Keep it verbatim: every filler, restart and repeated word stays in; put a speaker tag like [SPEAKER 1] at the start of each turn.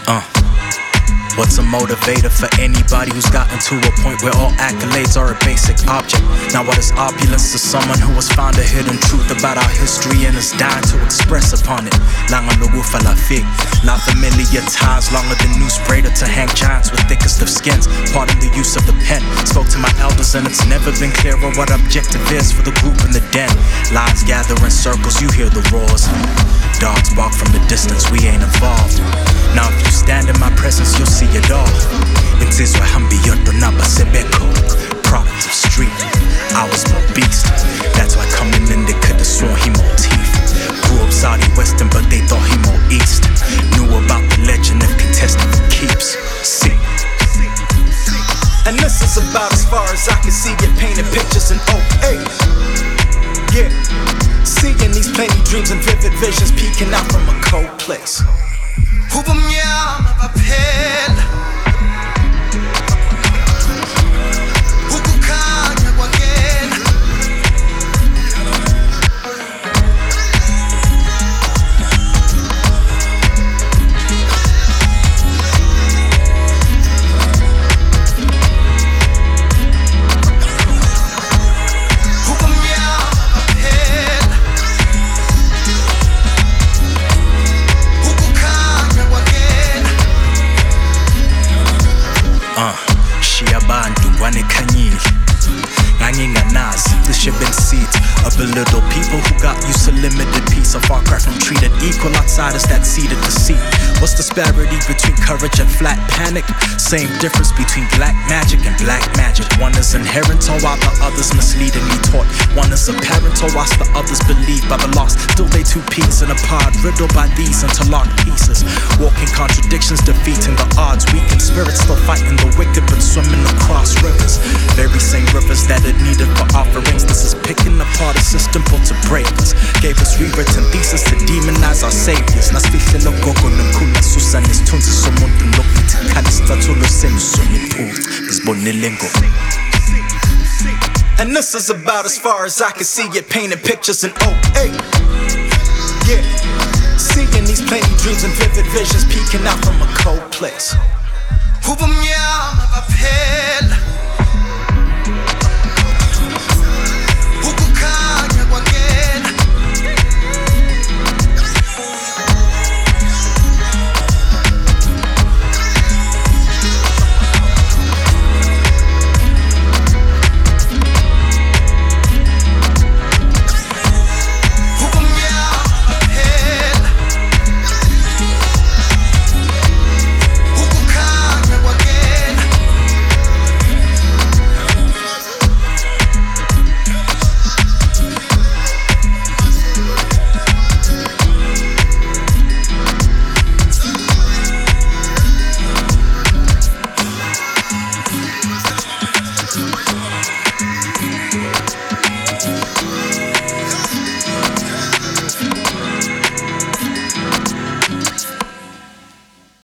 [SPEAKER 1] Uh. What's a motivator for anybody who's gotten to a point where all accolades are a basic object? Now what is opulence to someone who has found a hidden truth about our history and is dying to express upon it? Langa nugufa la fig, not familiar times, longer than newspaper to hang giants with thickest of skins. Pardon the use of the pen, spoke to my elders and it's never been clearer what objective is for the group in the den. Lions gather in circles, you hear the roars. Dogs bark from the distance, we ain't involved. Now if you stand in my presence, you'll see it all. Insizwa hambi yoto naba sebeko. Product of street, I was more beast. That's why coming in they could've sworn he more teeth. Grew up Saudi Western but they thought he more East. Knew about the legend if contested for keeps. See. And this is about as far as I can see it, painting pictures in oh eight. Yeah. Seeing these plenty dreams and vivid visions peeking out from a cold place. Ubumnyama baphela ukukhanya kwangena of a little people who got used to limited peace. A far cry from treated equal outsiders that ceded the seat. What's the disparity between courage and flat panic? Same difference between black magic and black magic. One is inherent or while the other's misleadingly taught. One is apparent or whilst the others believe by the lost. Still they two peas in a pod, riddled by these interlocked pieces. Walking contradictions, defeating the odds. Weakened spirits still fighting the wicked but swimming across rivers. Very same rivers that it needed for offerings. This is picking apart a system built to break us. Gave us rewritten thesis to demonize our saviors. Nasifihle logogo nomkhulu susa nesithunzi somuntu lokuthi khalisithathulo senu sonyiphupho ngizibonele ngoba. And this is about as far as I can see it, painting pictures in oh eight. Yeah. Seeing these plenty dreams and vivid visions peeking out from a cold place. Ubumnyama baphela